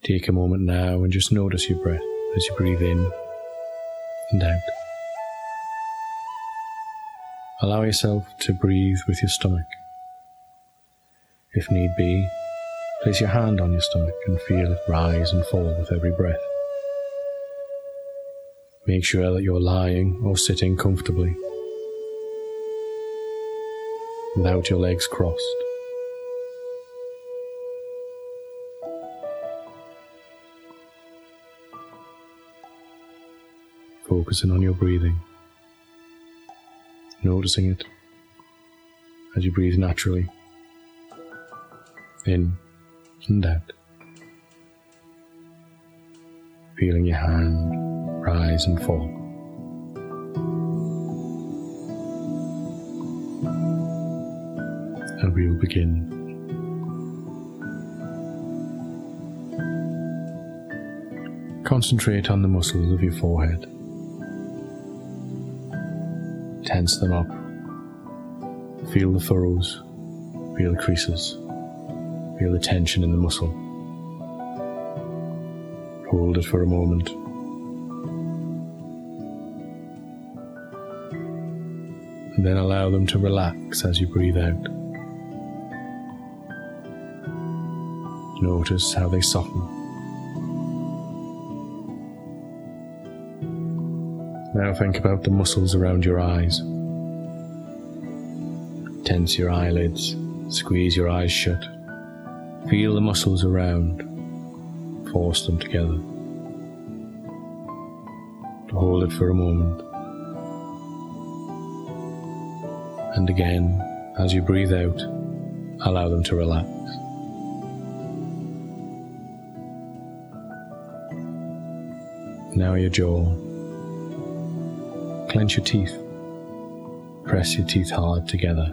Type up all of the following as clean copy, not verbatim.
Take a moment now and just notice your breath as you breathe in and out. Allow yourself to breathe with your stomach. If need be, place your hand on your stomach and feel it rise and fall with every breath. Make sure that you're lying or sitting comfortably, without your legs crossed. Focusing on your breathing, noticing it as you breathe naturally, in and out. Feeling your hand rise and fall. And we will begin. Concentrate on the muscles of your forehead. Tense them up. Feel the furrows. Feel the creases. Feel the tension in the muscle. Hold it for a moment. And then allow them to relax as you breathe out. Notice how they soften. Now think about the muscles around your eyes. Tense your eyelids, squeeze your eyes shut. Feel the muscles around, force them together. Hold it for a moment. And again, as you breathe out, allow them to relax. Now your jaw. Clench your teeth. Press your teeth hard together.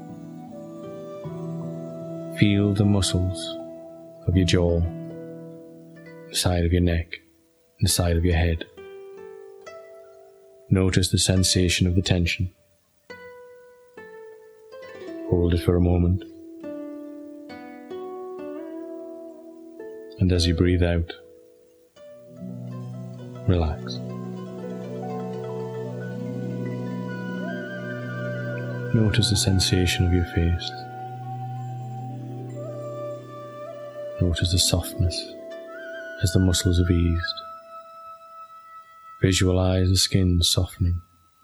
Feel the muscles of your jaw, the side of your neck, and the side of your head. Notice the sensation of the tension. Hold it for a moment. And as you breathe out, relax. Notice the sensation of your face. Notice the softness as the muscles have eased. Visualize the skin softening.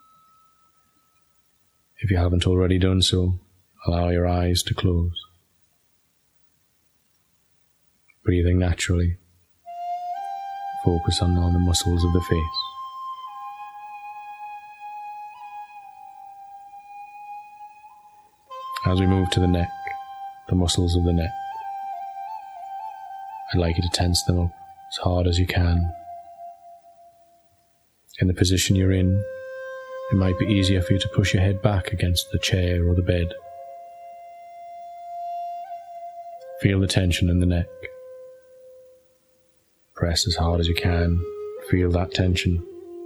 If you haven't already done so, allow your eyes to close. Breathing naturally. Focus on the muscles of the face. As we move to the neck, the muscles of the neck, I'd like you to tense them up as hard as you can. In the position you're in, it might be easier for you to push your head back against the chair or the bed. Feel the tension in the neck. Press as hard as you can. Feel that tension.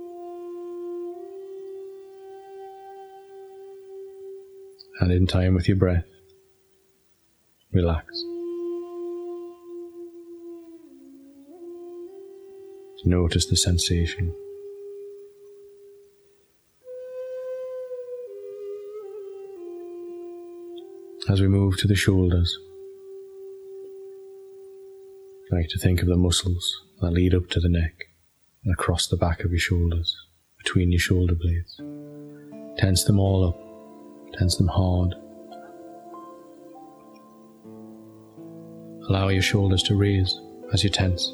And in time with your breath, relax. Notice the sensation. As we move to the shoulders, I like to think of the muscles that lead up to the neck and across the back of your shoulders, between your shoulder blades. Tense them all up. Tense them hard. Allow your shoulders to raise as you tense.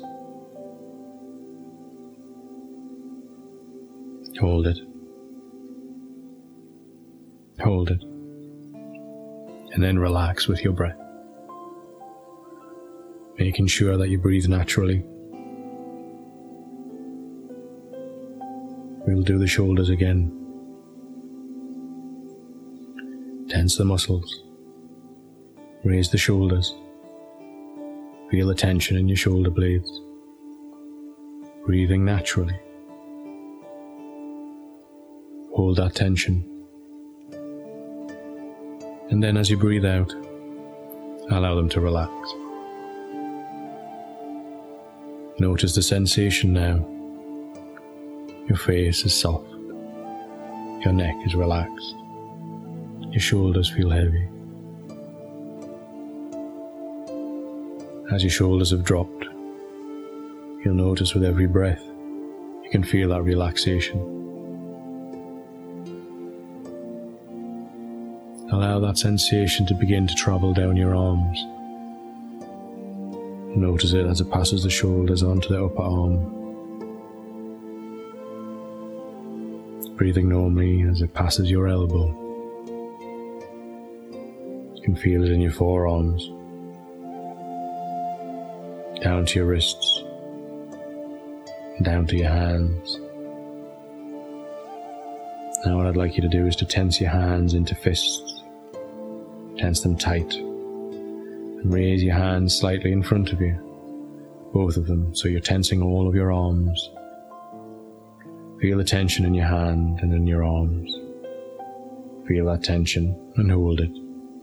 Hold it. Hold it. And then relax with your breath. Making sure that you breathe naturally. We'll do the shoulders again. Tense the muscles. Raise the shoulders. Feel the tension in your shoulder blades. Breathing naturally. Hold that tension. And then as you breathe out, allow them to relax. Notice the sensation now. Your face is soft. Your neck is relaxed. Your shoulders feel heavy. As your shoulders have dropped, you'll notice with every breath, you can feel that relaxation. Allow that sensation to begin to travel down your arms. Notice it as it passes the shoulders onto the upper arm. Breathing normally as it passes your elbow. You can feel it in your forearms, down to your wrists, and down to your hands. Now what I'd like you to do is to tense your hands into fists. Tense them tight, and raise your hands slightly in front of you, both of them, so you're tensing all of your arms. Feel the tension in your hand and in your arms. Feel that tension and hold it.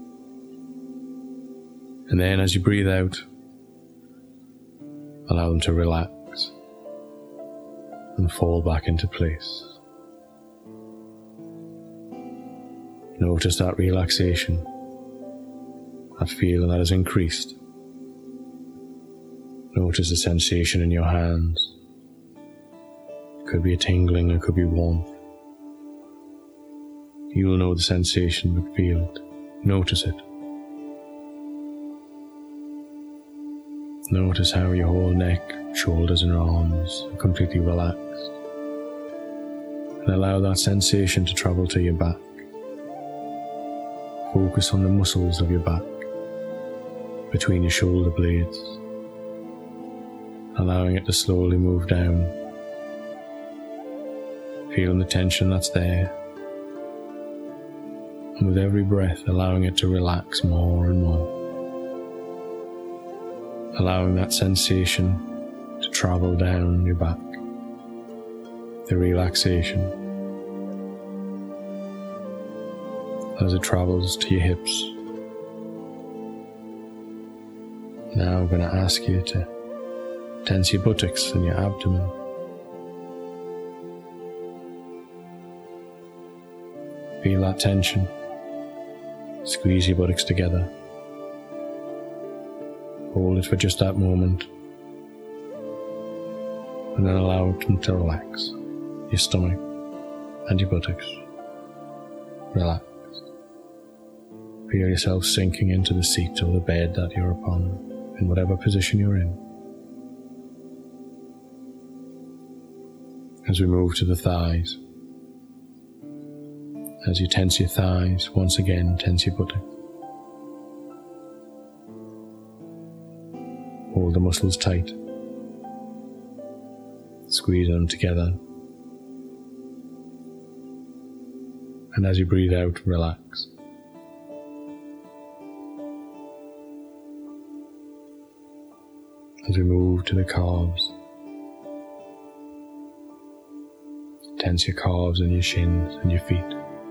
And then as you breathe out, allow them to relax and fall back into place. Notice that relaxation, that feeling that has increased. Notice the sensation in your hands. It could be a tingling, it could be warmth. You will know the sensation, but feel it. Notice it. Notice how your whole neck, shoulders and arms are completely relaxed. And allow that sensation to travel to your back. Focus on the muscles of your back, between your shoulder blades, allowing it to slowly move down. Feeling the tension that's there, and with every breath allowing it to relax more and more. Allowing that sensation to travel down your back, the relaxation, as it travels to your hips. Now I'm going to ask you to tense your buttocks and your abdomen. Feel that tension. Squeeze your buttocks together. Hold it for just that moment. And then allow it to relax. Your stomach and your buttocks. Relax. Feel yourself sinking into the seat or the bed that you're upon, in whatever position you're in. As we move to the thighs. As you tense your thighs, once again tense your buttocks. Hold the muscles tight. Squeeze them together. And as you breathe out, relax. As we move to the calves, tense your calves and your shins and your feet.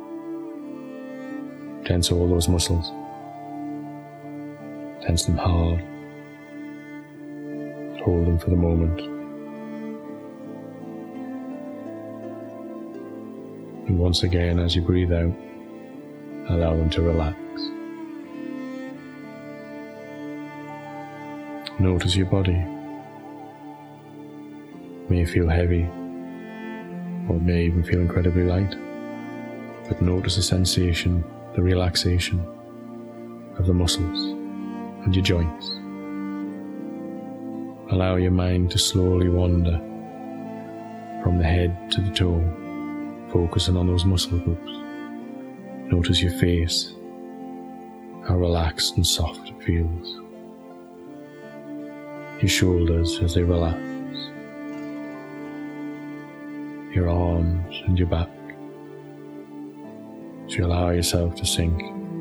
Tense all those muscles. Tense them hard. Hold them for the moment. And once again, as you breathe out, allow them to relax. Notice your body. It may feel heavy, or it may even feel incredibly light, but notice the sensation, the relaxation of the muscles and your joints. Allow your mind to slowly wander from the head to the toe, focusing on those muscle groups. Notice your face, how relaxed and soft it feels. Your shoulders as they relax. Your arms and your back. So you allow yourself to sink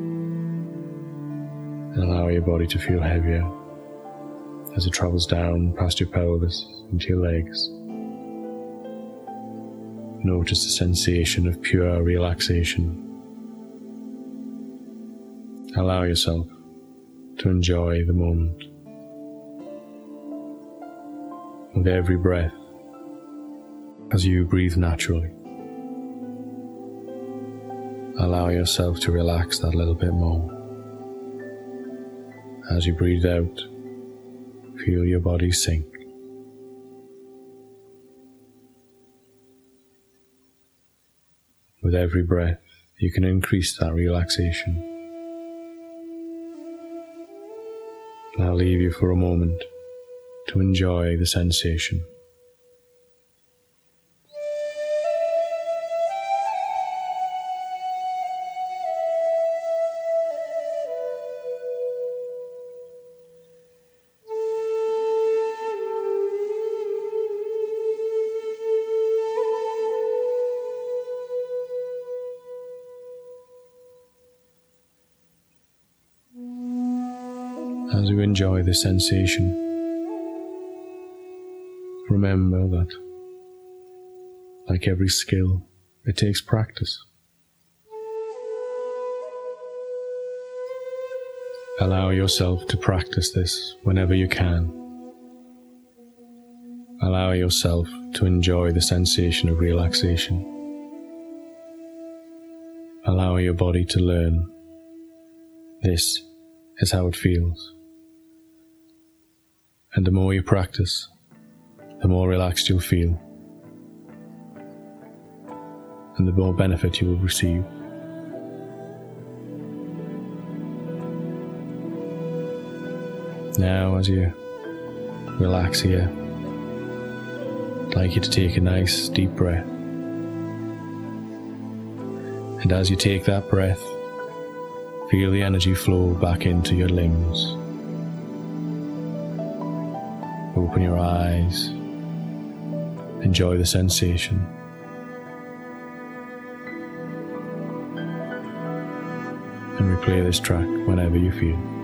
and allow your body to feel heavier as it travels down past your pelvis into your legs. Notice the sensation of pure relaxation. Allow yourself to enjoy the moment. with every breath as you breathe naturally. Allow yourself to relax that little bit more. As you breathe out, feel your body sink. With every breath, you can increase that relaxation. I'll leave you for a moment to enjoy the sensation. As you enjoy the sensation, remember that, like every skill, it takes practice. Allow yourself to practice this whenever you can. Allow yourself to enjoy the sensation of relaxation. Allow your body to learn this is how it feels. And the more you practice, the more relaxed you'll feel, and the more benefit you will receive. Now, as you relax here, I'd like you to take a nice deep breath. And as you take that breath, feel the energy flow back into your limbs. Open your eyes. Enjoy the sensation. And replay this track whenever you feel.